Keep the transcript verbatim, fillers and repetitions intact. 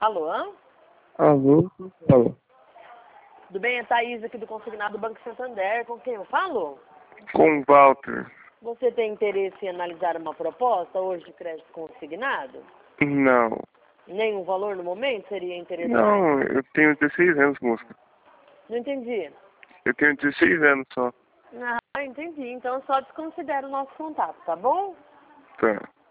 Alô? Alô? Fala. Tudo bem? É Thaís aqui do Consignado do Banco Santander. Com quem eu falo? Com o Walter. Você tem interesse em analisar uma proposta hoje de crédito consignado? Não. Nenhum valor no momento seria interessante? Não, eu tenho dezesseis anos, moça. Não entendi. Eu tenho dezesseis anos só. Ah, entendi. Então eu só desconsidero o nosso contato, tá bom? Tá.